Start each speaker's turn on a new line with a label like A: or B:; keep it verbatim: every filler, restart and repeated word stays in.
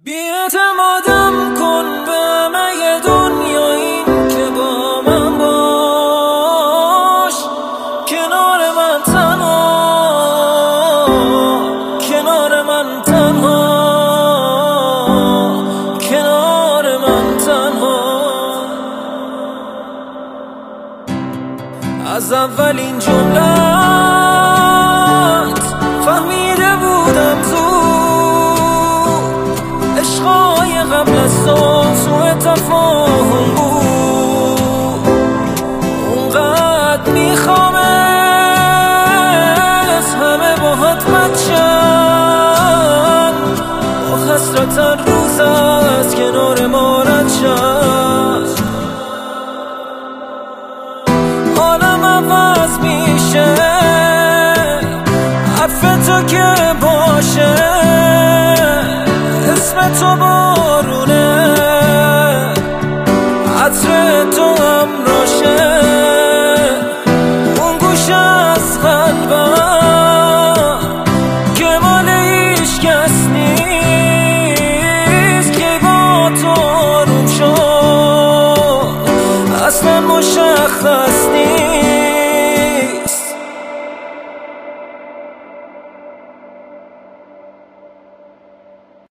A: بی‌اعتمادم کن به همه دنیا، این که با من باش، کنار من تنها، کنار من تنها، کنار من تنها. از اولین جملت فهمیده بودم زود، عشقای قبل از تو سوء تفاهم بود. اونقدر میخوام از همه باهات مچم، با حسرت روز از کنار ما رد شد. حالم عوض میشه، حرف تو که باشه، اسم تو بارونه